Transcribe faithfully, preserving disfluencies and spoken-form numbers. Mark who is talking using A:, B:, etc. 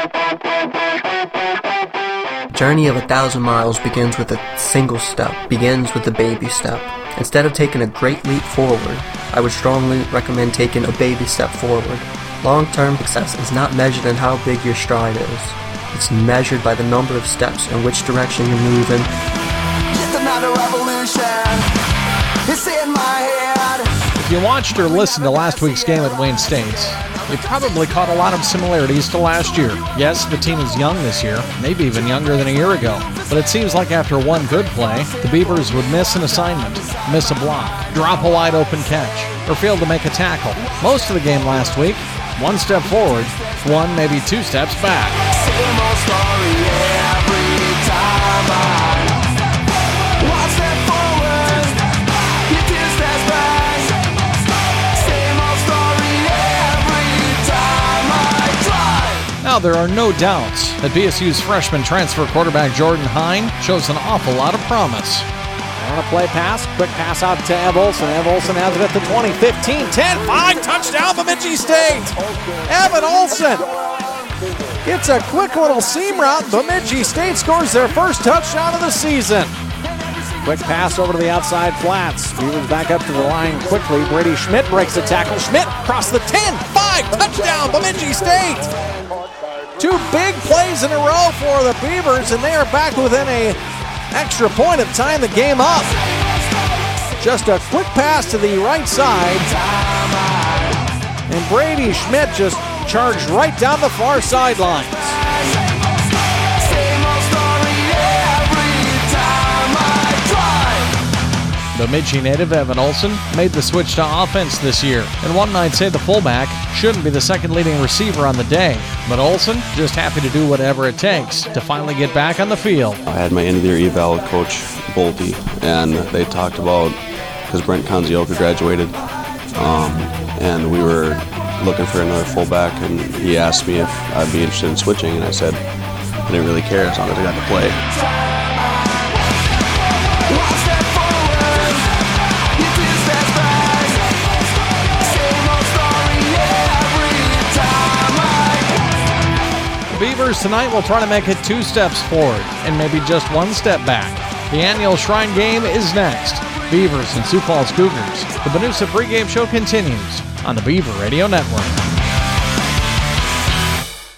A: The journey of a thousand miles begins with a single step, begins with a baby step. Instead of taking a great leap forward, I would strongly recommend taking a baby step forward. Long-term success is not measured in how big your stride is. It's measured by the number of steps in which direction you're moving.
B: Just another revolution. It's in my head.
C: If you watched or listened to last week's game at Wayne State, you probably caught a lot of similarities to last year. Yes, the team is young this year, maybe even younger than a year ago. But it seems like after one good play, the Beavers would miss an assignment, miss a block, drop a wide open catch, or fail to make a tackle. Most of the game last week, one step forward, one, maybe two steps back.
B: Same old story every time I one step forward, you two steps back. Same old story every time I try.
C: Now, there are no doubts that B S U's freshman transfer quarterback Jordan Hine shows an awful lot of promise.
D: On a play pass, quick pass out to Ev Olson. Ev Olson has it at the twenty, fifteen, ten, five, touchdown Bemidji State. Evan Olson gets a quick little seam route. Bemidji State scores their first touchdown of the season. Quick pass over to the outside flats. Beavers back up to the line quickly. Brady Schmidt breaks the tackle. Schmidt across the ten, five, touchdown Bemidji State. Two big plays in a row for the Beavers, and they are back within a extra point of tying the game up. Just a quick pass to the right side, and Brady Schmidt just charged right down the far sidelines.
C: Bemidji native Evan Olson made the switch to offense this year, and one might say the fullback shouldn't be the second leading receiver on the day, but Olson just happy to do whatever it takes to finally get back on the field.
E: I had my end of the year eval with Coach Bolte, and they talked about, because Brent Kanzioka graduated, um, and we were looking for another fullback, and he asked me if I'd be interested in switching, and I said I didn't really care as long as I got to play.
C: Beavers tonight will try to make it two steps forward and maybe just one step back. The annual Shrine Game is next. Beavers and Sioux Falls Cougars. The Banusa pregame show continues on the Beaver Radio Network.